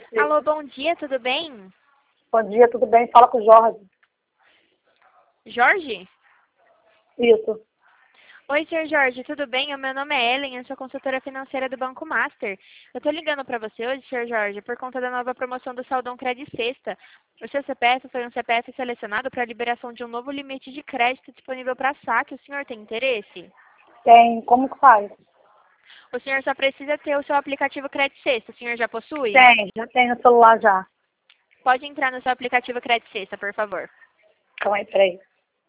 Alô, bom dia, tudo bem? Bom dia, tudo bem? Fala com o Jorge. Jorge? Isso. Oi, senhor Jorge, tudo bem? O meu nome é Ellen, eu sou consultora financeira do Banco Master. Eu tô ligando para você hoje, senhor Jorge, por conta da nova promoção do Saldão Credit Sexta. O seu CPF foi um CPF selecionado para a liberação de um novo limite de crédito disponível para saque. O senhor tem interesse? Tem. Como que faz? O senhor só precisa ter o seu aplicativo Credit Sexta. O senhor já possui? Tem. Já tem no celular já. Pode entrar no seu aplicativo Credit Sexta, por favor. Calma aí, peraí.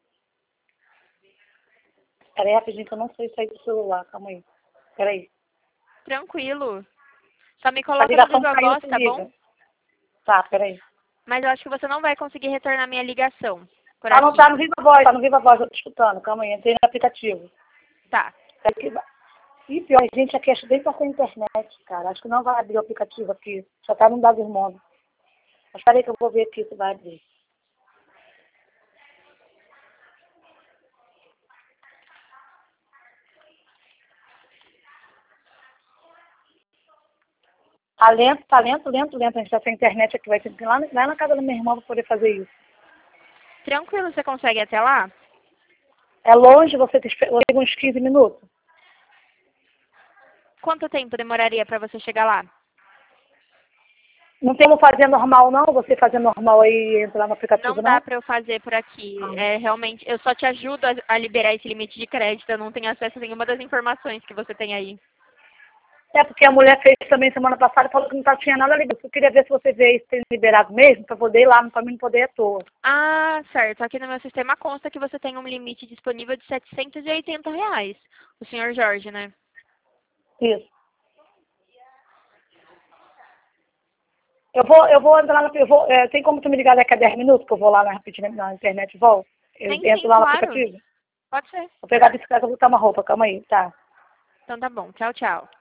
Peraí rapidinho que eu não sei sair do celular. Calma aí. Peraí. Tranquilo. Só me A coloca no ligação Viva caiu, Voz, se tá liga. bom? Tá, peraí. Mas eu acho que você não vai conseguir retornar minha ligação por Ah, não tá aqui. no Viva Voz. Tá no Viva Voz, eu tô escutando. Calma aí, entrei no aplicativo. Tá. E pior, gente, aqui acho bem passar a internet, cara. Acho que não vai abrir o aplicativo aqui. Só tá no Dados Móveis. Mas peraí que eu vou ver aqui se vai abrir. Tá lento. A gente tá sem internet aqui. Vai ter que ir lá na casa da minha irmã pra poder fazer isso. Tranquilo, você consegue ir até lá? É longe, você tem uns 15 minutos. Quanto tempo demoraria para você chegar lá? Não tem como fazer normal, não? Você fazer normal aí, entrar no aplicativo, Não dá não? para eu fazer por aqui. Ah. É realmente, eu só te ajudo a liberar esse limite de crédito. Eu não tenho acesso a nenhuma das informações que você tem aí. É porque a mulher fez também semana passada e falou que não tinha nada ligado. Eu queria ver se você vê isso tem liberado mesmo, para poder ir lá, para mim não poder ir à toa. Ah, certo. Aqui no meu sistema consta que você tem um limite disponível de R$ 780. O senhor Jorge, né? Isso. Eu vou entrar tem como tu me ligar daqui a 10 minutos, que eu vou lá rapidinho na internet e volto? Eu Tem entro sim, lá no claro. aplicativo. Pode ser. Vou pegar a bicicleta e botar uma roupa, calma aí, tá? Então tá bom. Tchau, tchau.